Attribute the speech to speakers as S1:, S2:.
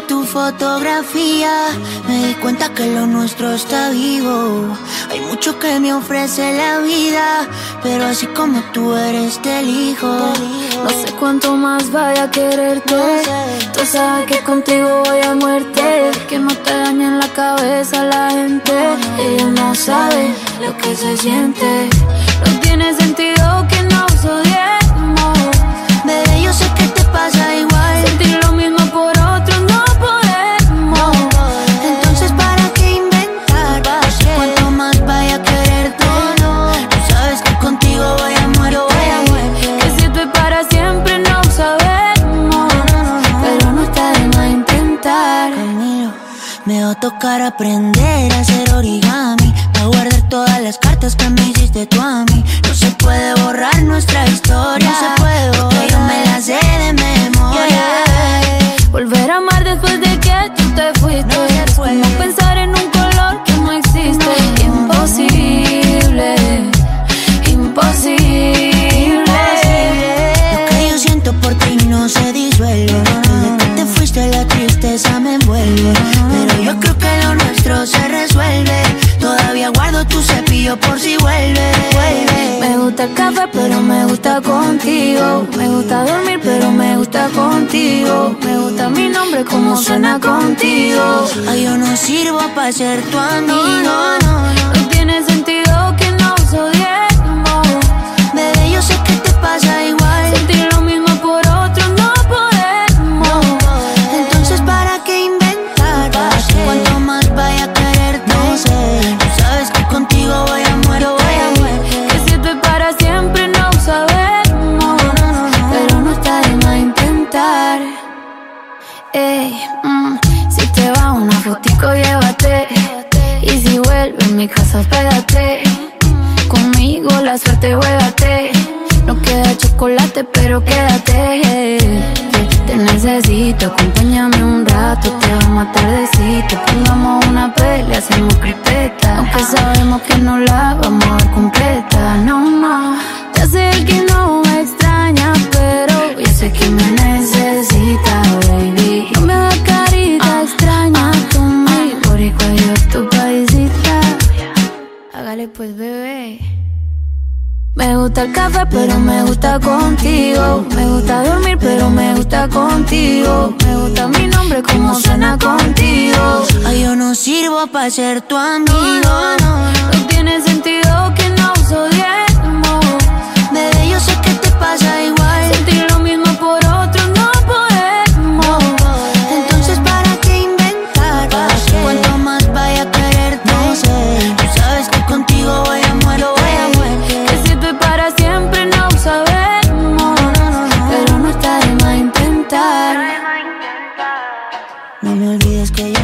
S1: tu fotografía, me di cuenta que lo nuestro está vivo. Hay mucho que me ofrece la vida, pero así como tú eres te elijo.
S2: No sé cuánto más vaya a quererte, tú sabes que contigo voy a muerte. Que no te dañen la cabeza la gente, ellos no saben lo que se siente. No tiene sentido que nos odiemos.
S1: Bebé, yo sé que te pasa igual.
S2: Sentir lo mismo por otros no podemos.
S1: Entonces ¿para qué inventar? Cuanto más vaya a quererte, tú sabes que contigo voy a muerte.
S2: Que si esto es para siempre no sabemos, pero no está de más intentar.
S1: Conmigo me va a tocar aprender a hacer origami, a guardar todas las cartas que me hiciste tú a mí. No se puede borrar nuestra historia, no se puede borrar, porque yo me la sé de memoria.
S2: Volver a amar después de que tú te fuiste,
S1: No se puede.
S2: no pensar en un color que no existe. Imposible, imposible.
S1: Lo que yo siento por ti no se disuelve. Desde que te fuiste la tristeza me envuelve, pero yo creo que lo nuestro se resuelve. Todavía guardo tu cepillo por si vuelve.
S2: Me gusta el café pero me gusta contigo. Me gusta dormir pero me gusta contigo. Me gusta mi nombre como suena contigo.
S1: Ay, yo no sirvo para ser tu amigo.
S2: No tiene sentido que nos odiemos.
S1: Bebé, yo sé que te pasa igual.
S2: Sentir lo mismo por otros no podemos.
S1: Entonces ¿para qué inventar? Cuanto más vaya a quererte, tú sabes que contigo voy a muerte.
S2: Que si esto es para siempre no sabemos, pero no está de más intentar. Ey, si te va una fotico llévate, y si vuelve a mi casa hospédate. Conmigo la suerte juégate. No queda chocolate pero quédate. Te necesito, acompáñame un rato. Te vamos a tardecito, pongamos una pelea, hacemos cripeta. Aunque sabemos que no la vamos a ver completa. No, no, ya sé que no me extraña, pero yo sé que me necesita, baby. No me da carita extraña conmigo, boricua yo tu paisita. Hágale pues, bebé. Me gusta el café pero me gusta contigo. Me gusta dormir pero me gusta contigo. Me gusta mi nombre como suena contigo.
S1: Ay, yo no sirvo para ser tu amigo.
S2: No tiene sentido que nos odiemos.
S1: Bebé, yo sé que te pasa igual.
S2: Sentir lo mismo por otros no podemos.
S1: Entonces ¿para qué inventar? Cuanto más vaya a quererte, tú sabes que contigo voy a muerte.
S2: Que si esto es para siempre no sabemos, pero no está de más intentar.
S1: No me olvides que yo